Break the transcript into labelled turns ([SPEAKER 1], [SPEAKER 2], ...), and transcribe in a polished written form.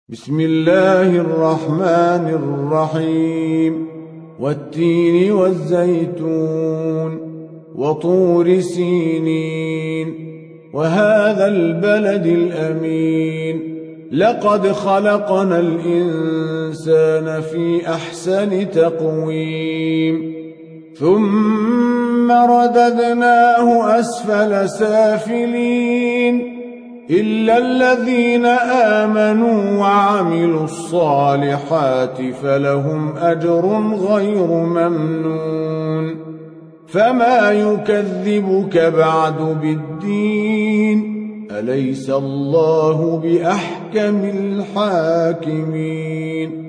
[SPEAKER 1] بسم الله الرحمن الرحيم والتين والزيتون وطور سينين وهذا البلد الأمين لقد خلقنا الإنسان في أحسن تقويم ثم رددناه أسفل سافلين إلا الذين آمنوا وعملوا الصالحات فلهم أجر غير ممنون فما يكذبك بعد بالدين أليس الله بأحكم الحاكمين